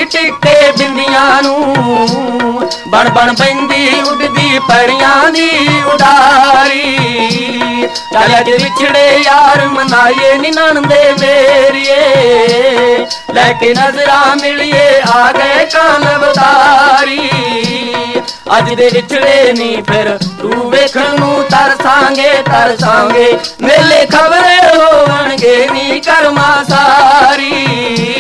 टिके बिंदियां नू बन बन पैंदी उड़दी परियां दी उडारी चल अज विछड़े यार मनाइए नी नणदे मेरिए लेके नजरा मिलिए आ गए कान अवतारी अज दे विछड़े नी फिर तू वेखण नू तरसांगे मेले खबरे होवणगे नी कर्मा सारी।